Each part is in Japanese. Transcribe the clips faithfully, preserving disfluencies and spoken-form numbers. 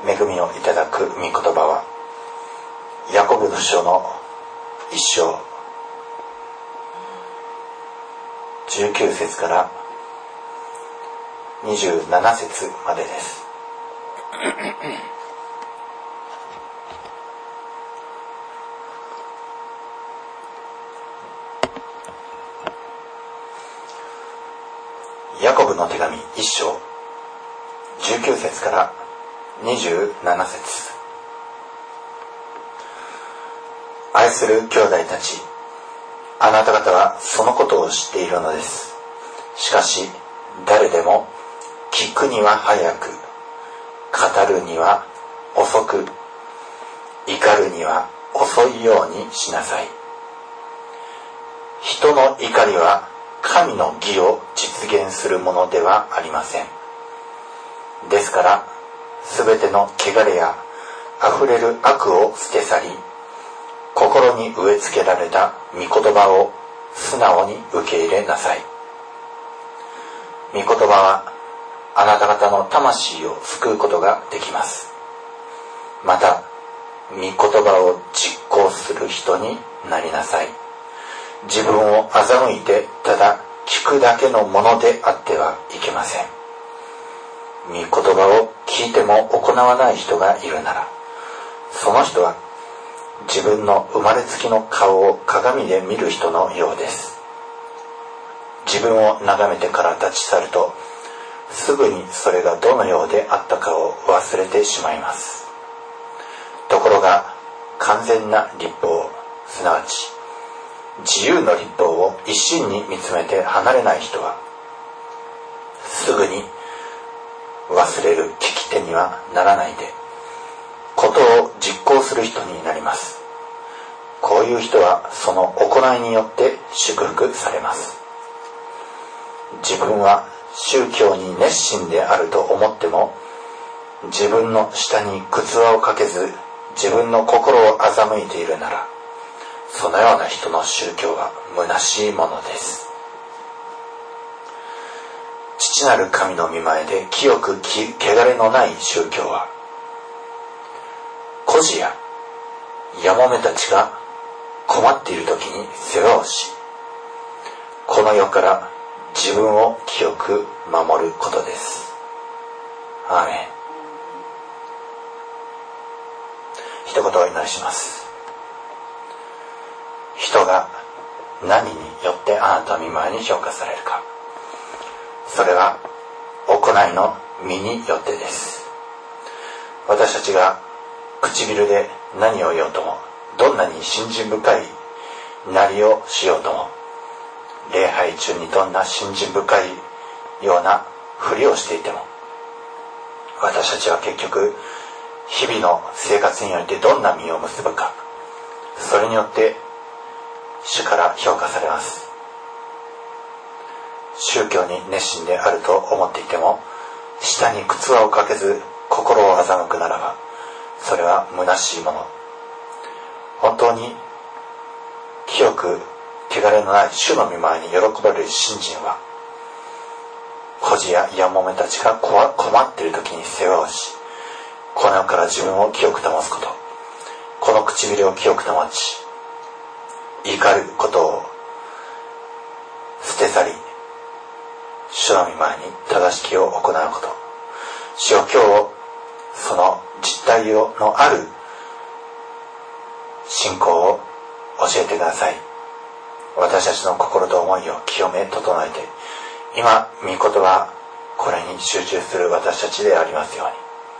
恵みをいただく御言葉はヤコブの書の一章じゅうきゅう節からにじゅうなな節までです。ヤコブの手紙一章じゅうきゅう節からにじゅうなな節。愛する兄弟たち、あなた方はそのことを知っているのです。しかし誰でも聞くには早く、語るには遅く、怒るには遅いようにしなさい。人の怒りは神の義を実現するものではありません。ですから、すべての汚れやあふれる悪を捨て去り、心に植え付けられた御言葉を素直に受け入れなさい。御言葉はあなた方の魂を救うことができます。また、御言葉を実行する人になりなさい。自分を欺いてただ聞くだけのものであってはいけません。御言葉を聞いても行わない人がいるなら、その人は自分の生まれつきの顔を鏡で見る人のようです。自分を眺めてから立ち去ると、すぐにそれがどのようであったかを忘れてしまいます。ところが、完全な律法、すなわち自由の律法を一心に見つめて離れない人は、すぐに忘れる聞き手にはならないで、ことを実行する人になります。こういう人はその行いによって祝福されます。自分は宗教に熱心であると思っても、自分の下に靴輪をかけず自分の心を欺いているなら、そのような人の宗教は虚しいものです。父なる神の御前で清く汚れのない宗教は、孤児ややもめたちが困っている時に世話をし、この世から自分を清く守ることです。アーメン。一言お祈りします。人が何によってあなたの御前に評価されるか、それは行いの身によってです。私たちが唇で何を言おうとも、どんなに信心深いなりをしようとも、礼拝中にどんな信心深いようなふりをしていても、私たちは結局日々の生活においてどんな実を結ぶか、それによって主から評価されます。宗教に熱心であると思っていても、下に靴輪をかけず心を欺くならば、それは虚しいもの。本当に清く汚れのない主の御前に喜ばれる信心は、孤児ややもめたちが困っている時に世話をし、この世から自分を清く保つこと、この唇を清く保ち、怒ることを捨て去り、主の御前に正しきを行うこと。主よ、今日その実態のある信仰を教えてください。私たちの心と思いを清め整えて、今御言葉これに集中する私たちでありますよ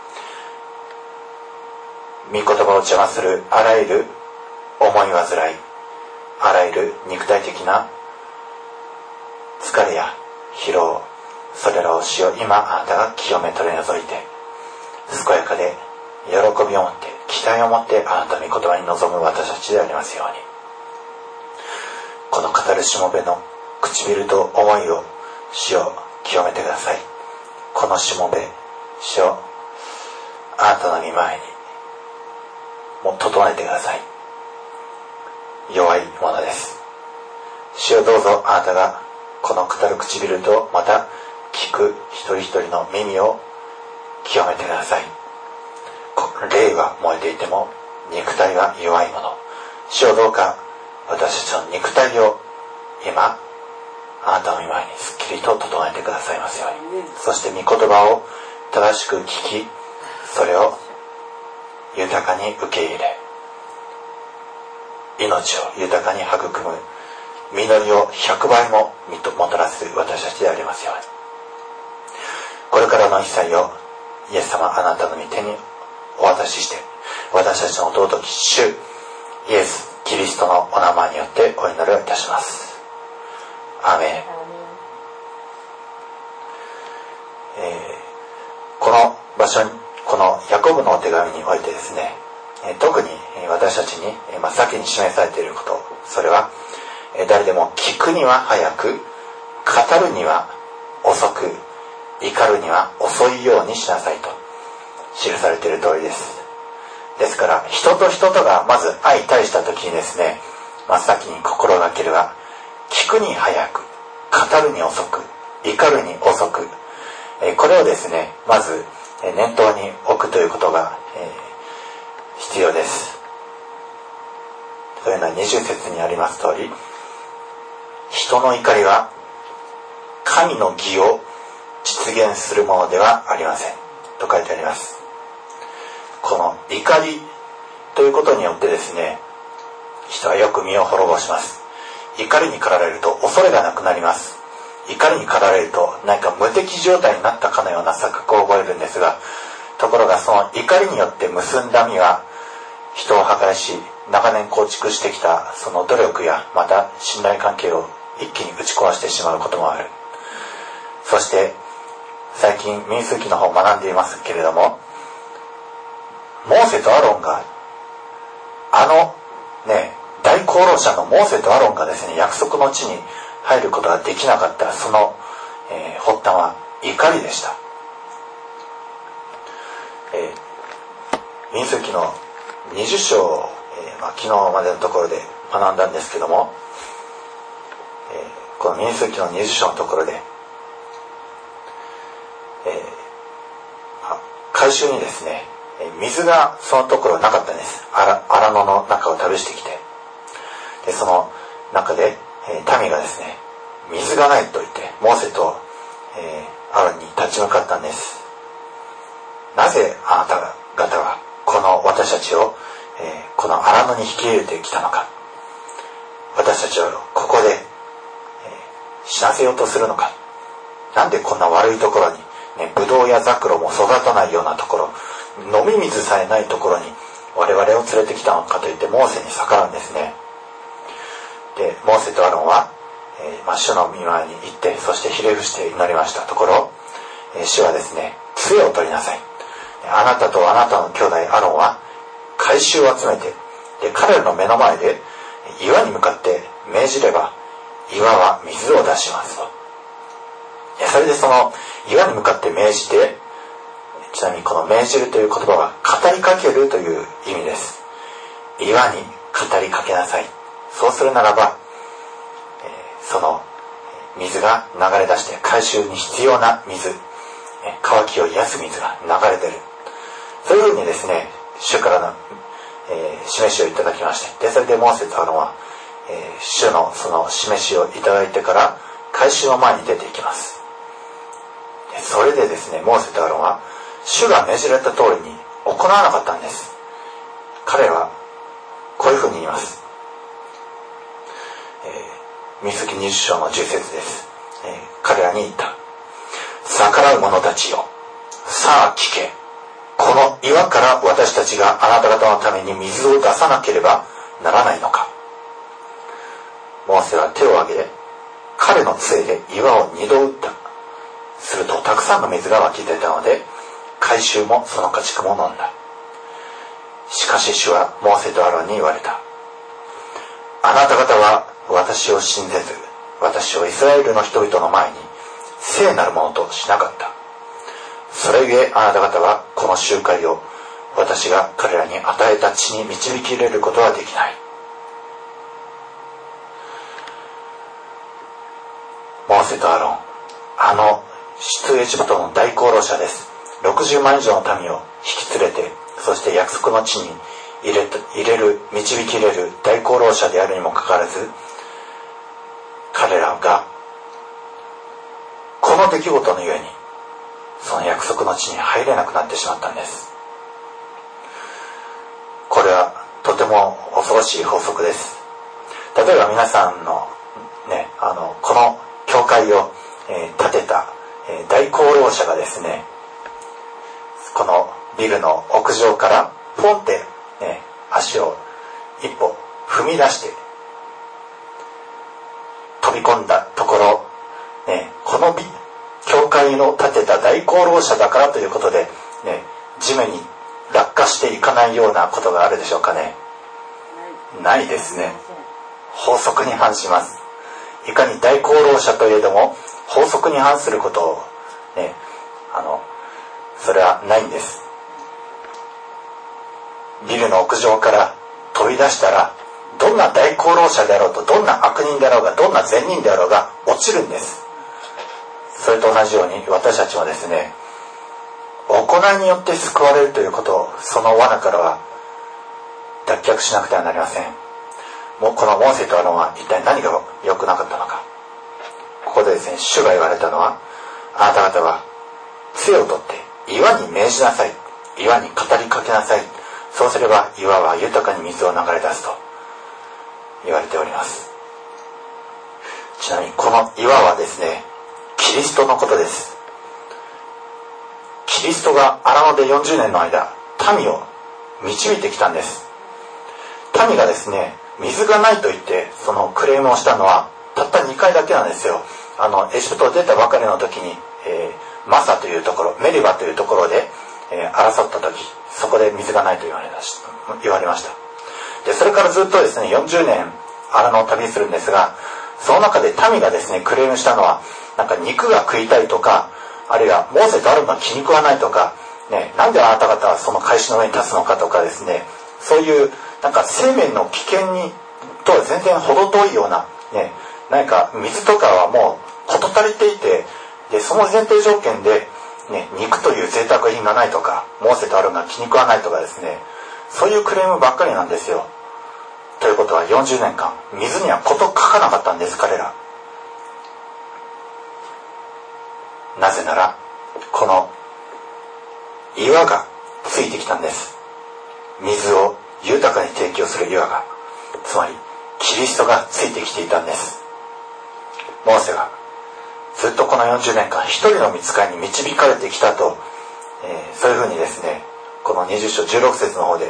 うに、御言葉を邪魔するあらゆる思い煩い、あらゆる肉体的な疲れや疲労、それらを主よ、今あなたが清め取り除いて、健やかで喜びを持って期待を持ってあなたの御言葉に臨む私たちでありますように、この語るしもべの唇と思いを主を清めてください。このしもべ、主をあなたの御前にもう整えてください。弱いものです。主よ、どうぞあなたがこの語る唇とまた聞く一人一人の耳を清めてください。 霊は燃えていても肉体は弱いもの。主よどうか私たちの肉体を今あなたの御前にすっきりと整えてくださいますように。そして御言葉を正しく聞き、それを豊かに受け入れ、命を豊かに育む実りを百倍ももたらす私たちでありますように。これからの一切をイエス様あなたの御手にお渡しして、私たちの尊き主イエスキリストのお名前によってお祈りをいたします。アーメン。えー、この場所に、このヤコブのお手紙においてですね、特に私たちに真っ先に示されていること、それは誰でも聞くには早く、語るには遅く、怒るには遅いようにしなさいと記されている通りです。ですから人と人とがまず相対した時にですね、真っ先に心がけるは、聞くに早く、語るに遅く、怒るに遅く、これをですねまず念頭に置くということが必要です。というのはにじゅう節にあります通り、人の怒りは神の義を実現するものではありませんと書いてあります。この怒りということによってですね、人はよく身を滅ぼします。怒りに駆られると恐れがなくなります。怒りに駆られると何か無敵状態になったかのような錯覚を覚えるんですが、ところがその怒りによって結んだ実は人を破壊し、長年構築してきたその努力やまた信頼関係を一気に打ち壊してしまうこともある。そして最近民数記の方を学んでいますけれども、モーセとアロンがあのね大功労者のモーセとアロンがですね約束の地に入ることができなかったその、えー、発端は怒りでした。えー、民数記のにじゅっ章を、えーまあ、昨日までのところで学んだんですけども、えー、この民数記のにじゅっ章のところで、えーまあ、改宗にですね水がそのところなかったんです。荒野の中を旅してきて、でその中で、えー、民がですね水がないと言ってモーセと、えー、アロンに立ち向かったんです。なぜあなた方はこの私たちを、えー、この荒野に引き入れてきたのか、私たちをここで、えー、死なせようとするのか、なんでこんな悪いところに、ね、ブドウやザクロも育たないようなところ、飲み水さえないところに我々を連れてきたのかと言ってモーセに逆らうんですね。でモーセとアロンは、えーまあ、主の御前に行って、そしてひれ伏して祈りましたところ、えー、主はですね杖を取りなさい、あなたとあなたの兄弟アロンは回収を集めて、で彼らの目の前で岩に向かって命じれば岩は水を出しますと。それでその岩に向かって命じて、ちなみにこの命じるという言葉は語りかけるという意味です。岩に語りかけなさい。そうするならば、えー、その水が流れ出して回収に必要な水、渇きを癒す水が流れ出る。そういうふうにですね、主からの、えー、示しをいただきまして、でそれでモーセとアロンは、えー、主のその示しをいただいてから回収の前に出ていきます。でそれでですね、モーセとアロンは主が命じられた通りに行わなかったんです。彼はこういうふうに言います。えー、民数記にじゅっ章のじゅっ節です。えー、彼らに言った。逆らう者たちよ、さあ聞け。この岩から私たちがあなた方のために水を出さなければならないのか。モーセは手を挙げ、彼の杖で岩を二度打った。するとたくさんの水が湧き出たので、回収もその家畜も飲んだ。しかし主はモーセとアロンに言われた。あなた方は私を信ぜず、私をイスラエルの人々の前に聖なるものとしなかった。それゆえあなた方はこの集会を私が彼らに与えた地に導き入れることはできない。モーセとアロン、あの出エジプトの大功労者です。ろくじゅうまん以上の民を引き連れて、そして約束の地に入れ、入れる導き入れる大功労者であるにもかかわらず、彼らがこの出来事のゆえにその約束の地に入れなくなってしまったんです。これはとても恐ろしい法則です。例えば皆さんのね、あのこの教会を、えー、建てた、えー、大功労者がですね、このビルの屋上からポンって、ね、足を一歩踏み出して飛び込んだところ、ね、このビ教会の建てた大功労者だからということで、ね、地面に落下していかないようなことがあるでしょうかね。ないですね。法則に反します。いかに大功労者といえども法則に反することをね、あのそれはないんです。ビルの屋上から飛び出したら、どんな大功労者であろうと、どんな悪人であろうが、どんな善人であろうが落ちるんです。それと同じように私たちもですね、行いによって救われるということを、その罠からは脱却しなくてはなりません。もうこのモーセとアロンは一体何が良くなかったのか。ここでですね、主が言われたのは、あなた方は杖を取って岩に命じなさい。岩に語りかけなさい。そうすれば岩は豊かに水を流れ出すと言われております。ちなみにこの岩はですね、キリストのことです。キリストが荒野でよんじゅうねんの間、民を導いてきたんです。民がですね、水がないと言ってそのクレームをしたのはたったにかいだけなんですよ。あのエジプトを出たばかりの時に、えー、マサというところ、メリバというところで、えー、争った時、そこで水がないと言われました。言われました。で、それからずっとですね、よんじゅうねん荒野を旅するんですが、その中で民がですね、クレームしたのは、なんか肉が食いたいとか、あるいはモーセとアロンが気に食わないとか、ね、なんであなた方はその返しの上に立つのかとかですね、そういうなんか生命の危険にとは全然程遠いような、ね、何か水とかはもう事足りていて、でその前提条件で、ね、肉という贅沢品がないとか、モーセとアロンが気に食わないとかですね、そういうクレームばっかりなんですよ。ということはよんじゅうねんかん水には事書かなかったんです、彼ら。なぜならこの岩がついてきたんです。水を豊かに提供する岩が、つまりキリストがついてきていたんです。モーセがずっとこのよんじゅうねんかん一人の御使いに導かれてきたと、えー、そういうふうにですね、このにじゅう章じゅうろく節の方で、え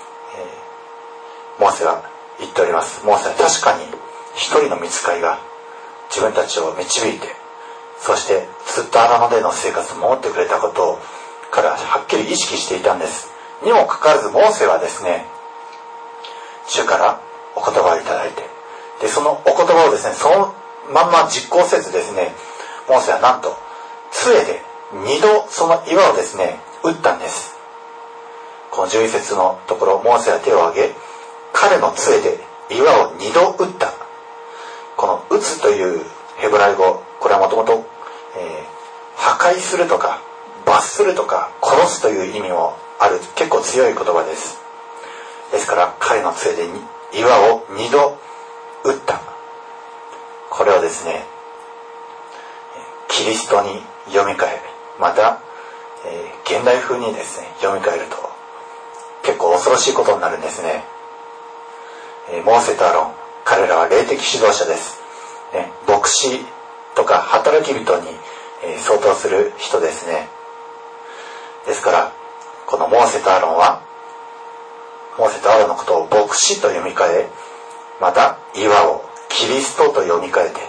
ー、モーセは言っております。モーセは確かに一人の御使いが自分たちを導いて、そしてずっと荒野での生活を守ってくれたことを彼ははっきり意識していたんです。にもかかわらずモーセはですね、主からお言葉をいただいて、でそのお言葉をですね、そのまんま実行せずですね、モーセはなんと杖で二度その岩をですね打ったんです。このじゅういち節のところ、モーセは手を挙げ彼の杖で岩を二度打った。この打つというヘブライ語、これはもともと破壊するとか罰するとか殺すという意味もある結構強い言葉です。ですから彼の杖で岩を二度打った。これをですね、キリストに読み替え、また、えー、現代風にですね読み替えると結構恐ろしいことになるんですね。えー、モーセとアロン、彼らは霊的指導者です、ね、牧師とか働き人に、えー、相当する人ですね。ですからこのモーセとアロンはモーセとアロンのことを牧師と読み替え、また岩をキリストと読み替えて、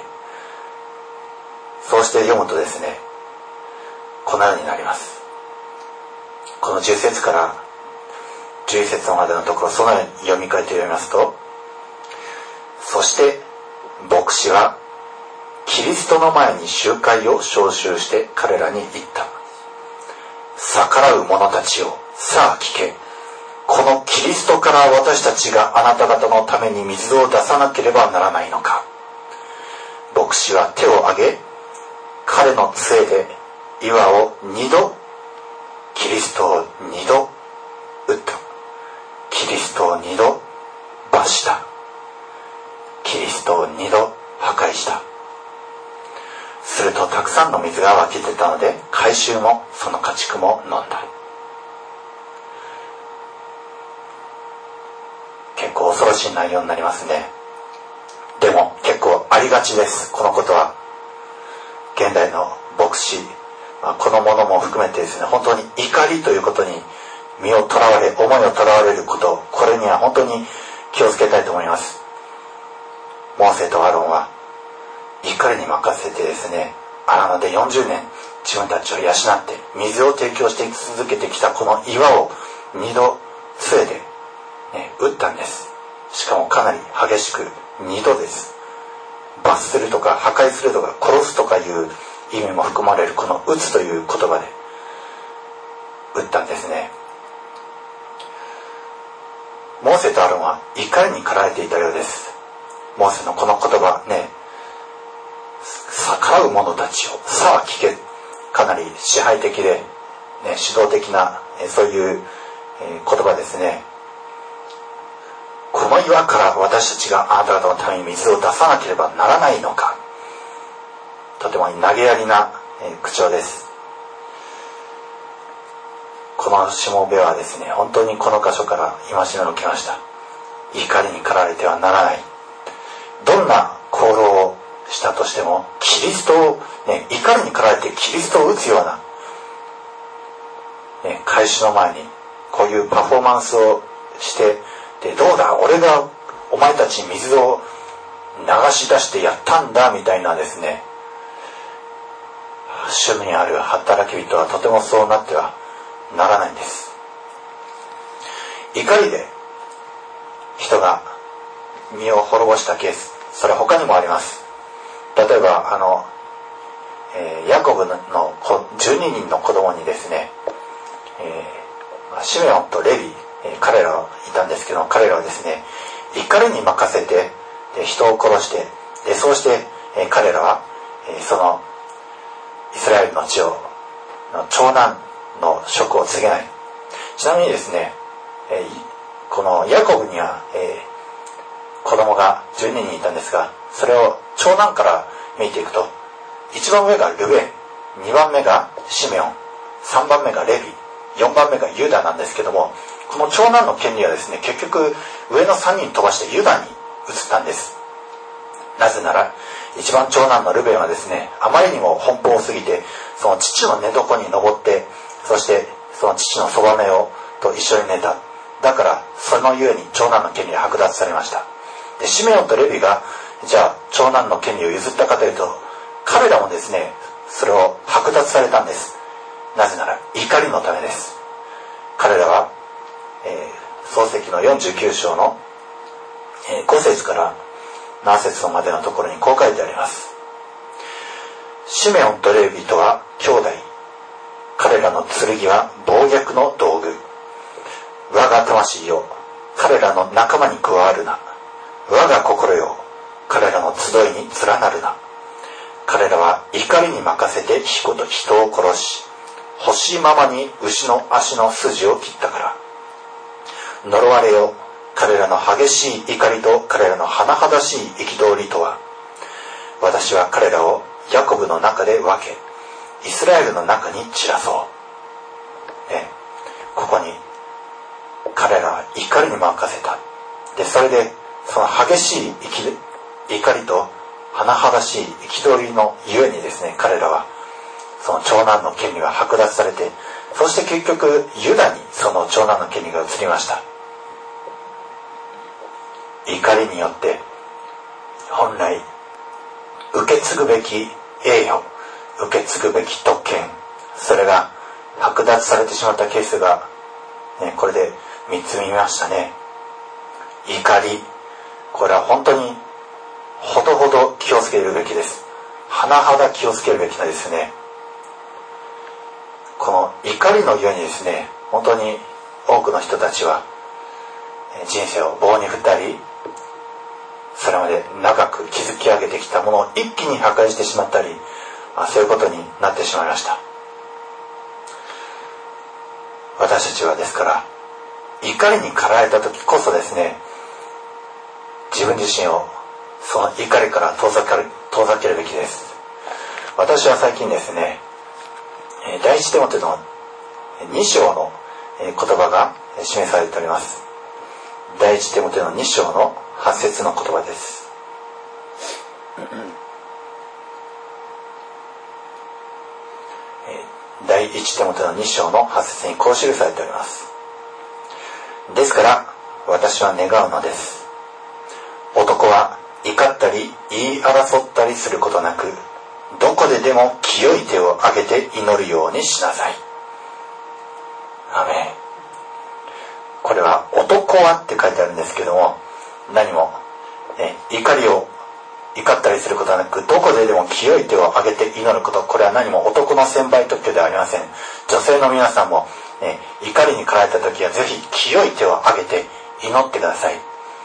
そうして読むとですね、このようになります。このじゅう節からじゅういち節までのところ、そのように読み替えて読みますと、そして牧師はキリストの前に集会を招集して彼らに言った。逆らう者たちよ、さあ聞け。このキリストから私たちがあなた方のために水を出さなければならないのか。牧師は手を挙げ、彼の杖で岩を二度、キリストを二度打った。 が湧き出たので、改宗もその家畜も飲んだ。結構恐ろしい内容になりますね。でも結構ありがちです。このことは現代の牧師、まあ、このものも含めてですね、本当に怒りということに身をとらわれ、思いをとらわれること、これには本当に気をつけたいと思います。モーセとアロンは怒りに任せてですね、荒野でよんじゅうねん自分たちを養って水を提供して続けてきたこの岩を二度杖で、ね、打ったんです。しかもかなり激しく二度です。罰するとか破壊するとか殺すとかいう意味も含まれるこの打つという言葉で打ったんですね。モーセとアロンは怒りに駆られていたようです。モーセのこの言葉ね、逆らう者たちをさあ聞け、かなり支配的で、ね、指導的なそういう言葉ですね。この岩から私たちがあなた方のために水を出さなければならないのか。とても投げやりな口調です。このしもべはですね、本当にこの箇所から戒めを受けました。怒りに駆られてはならない。どんな行動をしたとしてもキリストを、ね、怒りに駆られてキリストを打つような、ね、開始の前にこういうパフォーマンスをしてで、どうだ俺がお前たちに水を流し出してやったんだみたいなですね、主にある働き人はとてもそうなってはならないんです。怒りで人が身を滅ぼしたケース、それは他にもあります。例えばあの、えー、ヤコブのじゅうににんの子供にですね、えー、シメオンとレビ、えー、彼らはいたんですけど、彼らはですね、怒りに任せてで人を殺して、でそうして、えー、彼らは、えー、そのイスラエルの地をの長男の職を継げない。ちなみにですね、えー、このヤコブには、えー、子供がじゅうににんいたんですが、それを長男から見ていくと、いちばんめがルベン、にばんめがシメオン、さんばんめがレビ、よんばんめがユダなんですけども、この長男の権利はですね、結局上のさんにん飛ばしてユダに移ったんです。なぜなら一番長男のルベンはですね、あまりにも奔放すぎて、その父の寝床に登って、そしてその父のそばめをと一緒に寝た。だからそのゆえに長男の権利は剥奪されました。でシメオンとレビがじゃあ長男の権利を譲ったかというと、彼らもですねそれを剥奪されたんです。なぜなら怒りのためです。彼らは、えー、創世記のよんじゅうきゅう章の、えー、ご節からなな節までのところにこう書いてあります。シメオンとレビとは兄弟、彼らの剣は暴虐の道具。我が魂よ、彼らの仲間に加わるな。我が心よ、彼らの集いに連なるな。彼らは怒りに任せて人を殺し、欲しいままに牛の足の筋を切ったから。呪われよ、彼らの激しい怒りと彼らの甚だしい憤りとは。私は彼らをヤコブの中で分け、イスラエルの中に散らそう。ね、ここに彼らは怒りに任せた。で、それでその激しい怒りと甚だしい憤りのゆえにですね、彼らはその長男の権利が剥奪されて、そして結局ユダにその長男の権利が移りました。怒りによって本来受け継ぐべき栄誉、受け継ぐべき特権、それが剥奪されてしまったケースが、ね、これでみっつ見ましたね。怒り、これは本当にほどほど気をつけるべきです。甚だ気をつけるべきなんですね。この怒りのゆえにですね、本当に多くの人たちは人生を棒に振ったり、それまで長く築き上げてきたものを一気に破壊してしまったり、まあ、そういうことになってしまいました。私たちはですから怒りに駆られた時こそですね、自分自身をその怒りから遠ざける、遠ざけるべきです。 私は最近ですね、第一テモテのに章の言葉が示されております。第一テモテのに章のはち節の言葉です。第一テモテのに章のはち節にこう記されております。ですから私は願うのです。男は怒ったり言い争ったりすることなく、どこででも清い手を挙げて祈るようにしなさい。アメン。これは男はって書いてあるんですけども、何も、ね、怒りを怒ったりすることはなく、どこででも清い手を挙げて祈ること、これは何も男の専売特許ではありません。女性の皆さんも、ね、怒りに駆られた時はぜひ清い手を挙げて祈ってください。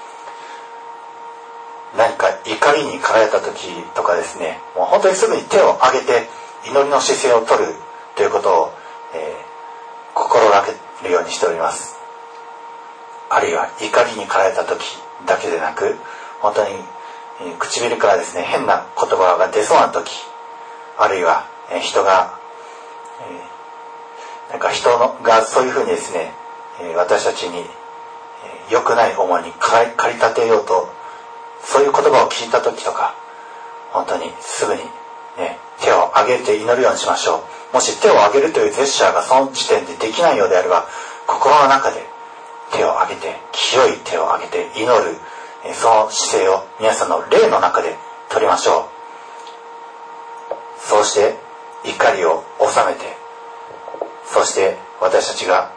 何か怒りに駆られた時とかですね、もう本当にすぐに手を挙げて祈りの姿勢を取るということを、えー、心がけるようにしております。あるいは怒りに駆られた時だけでなく、本当に、えー、唇からですね、変な言葉が出そうな時、あるいは、えー、人が、えー、なんか人のがそういうふうにですね、えー、私たちに、えー、良くない思いに駆り立てようと、そういう言葉を聞いた時とか、本当にすぐに、ね、手を挙げて祈るようにしましょう。もし手を挙げるというジェスチャーがその時点でできないようであれば、心の中で手を挙げて、清い手を挙げて祈る、その姿勢を皆さんの霊の中で取りましょう。そうして怒りを収めて、そして私たちが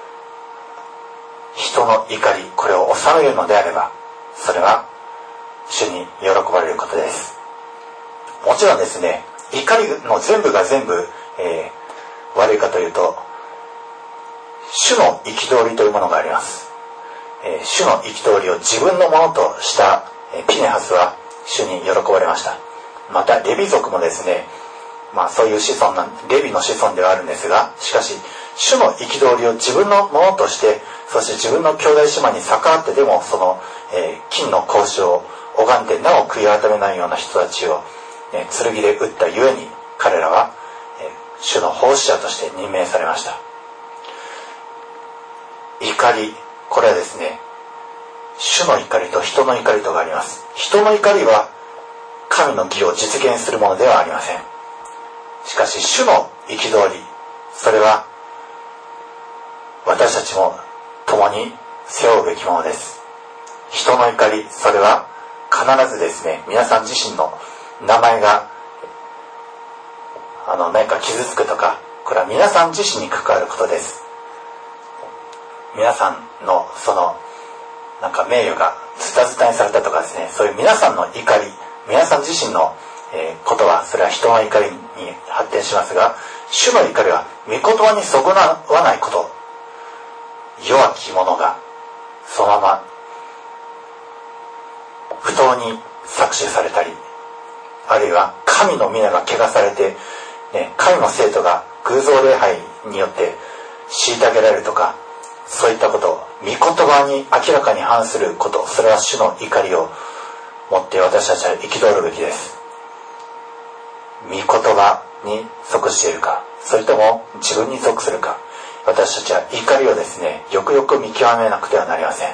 人の怒り、これを収めるのであれば、それは主に喜ばれることです。もちろんですね、怒りの全部が全部、えー、悪いかというと、主の憤りというものがあります。えー、主の憤りを自分のものとした、えー、ピネハスは主に喜ばれました。またレビ族もですね、まあそういう子孫なレビの子孫ではあるんですが、しかし主の憤りを自分のものとして、そして自分の兄弟姉妹に逆らってでもその、えー、金の格子を拝んでなお悔い改めないような人たちを、えー、剣で撃ったゆえに彼らは、えー、主の奉仕者として任命されました。怒り、これはですね、主の怒りと人の怒りとがあります。人の怒りは神の義を実現するものではありません。しかし主の憤り、それは私たちも共に背負うべきものです。人の怒り、それは必ずですね、皆さん自身の名前があの何か傷つくとか、これは皆さん自身に関わることです。皆さんのそのなんか名誉がズタズタにされたとかですね、そういう皆さんの怒り、皆さん自身の、えー、ことはそれは人の怒りに発展しますが、主の怒りは御言葉にそぐわないこと、弱き者がそのまま不当に搾取されたり、あるいは神の皆が汚されて、ね、神の生徒が偶像礼拝によって虐げられるとか、そういったこと、御言葉に明らかに反すること、それは主の怒りを持って私たちは憤るべきです。御言葉に属しているか、それとも自分に属するか、私たちは怒りをですね、よくよく見極めなくてはなりません。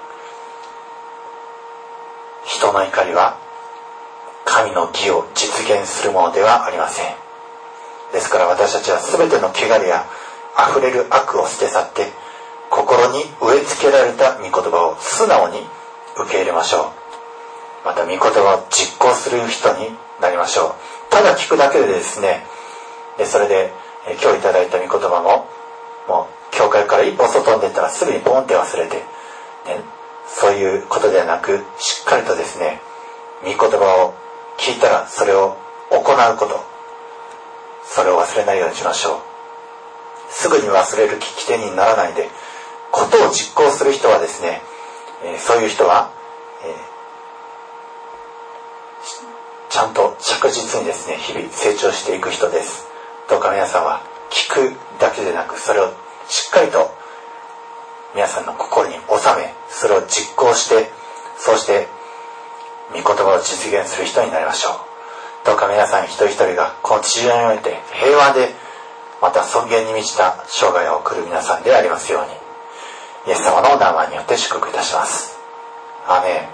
人の怒りは神の義を実現するものではありません。ですから私たちは全ての汚れや溢れる悪を捨て去って、心に植え付けられた御言葉を素直に受け入れましょう。また御言葉を実行する人になりましょう。ただ聞くだけでですね、でそれでえ今日いただいた御言葉ももう教会から一歩外に出たらすぐにポンって忘れて、ね、そういうことではなく、しっかりとですね、御言葉を聞いたらそれを行うこと、それを忘れないようにしましょう。すぐに忘れる聞き手にならないで、ことを実行する人はですね、えー、そういう人は、えー、ちゃんと着実にですね、日々成長していく人です。どうか皆さんは聞くだけでなく、それをしっかりと皆さんの心に収め、それを実行して、そうして御言葉を実現する人になりましょう。 どうか皆さん一人一人がこの地上において平和でまた尊厳に満ちた生涯を送る皆さんでありますように、イエス様の名前によって祝福いたします。アーメン。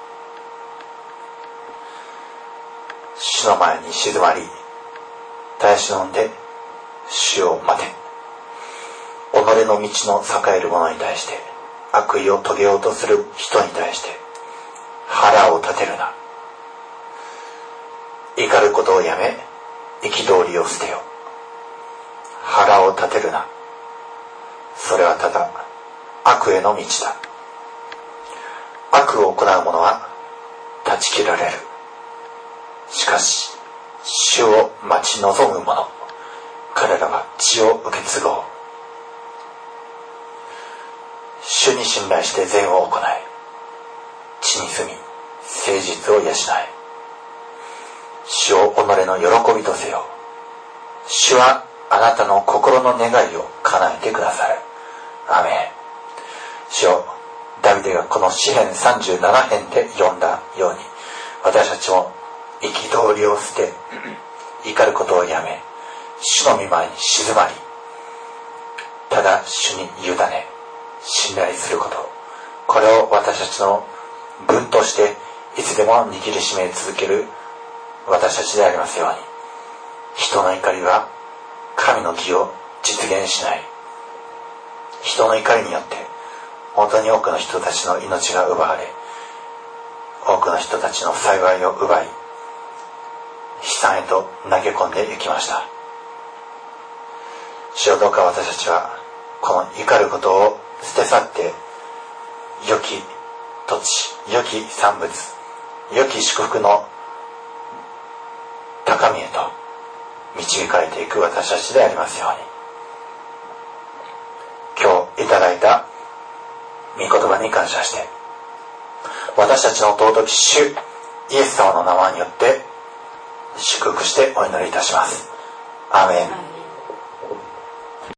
主の前に静まり、耐え忍んで主を待て。己の道の栄える者に対して、悪意を遂げようとする人に対して腹を立てるな。怒ることをやめ、憤りを捨てよ。腹を立てるな。それはただ悪への道だ。悪を行う者は断ち切られる。しかし主を待ち望む者、彼らは地を受け継ごう。主に信頼して善を行い、地に住み誠実を養い、主を己の喜びとせよ。主はあなたの心の願いを叶えてくださる。アーメン。主よ、ダビデがこの詩編さんじゅうなな編で読んだように、私たちも憤りを捨て、怒ることをやめ、主の御前に静まり、ただ主に委ね信頼すること、これを私たちの分としていつでも握りしめ続ける私たちでありますように。人の怒りは神の義を実現しない。人の怒りによって本当に多くの人たちの命が奪われ、多くの人たちの幸いを奪い、悲惨へと投げ込んでいきました。主よ、どうか私たちはこの怒ることを捨て去って、良き土地、良き産物、良き祝福の高みへと導かれていく私たちでありますように。今日いただいた御言葉に感謝して、私たちの尊き主イエス様の名前によって祝福してお祈りいたします。アーメン。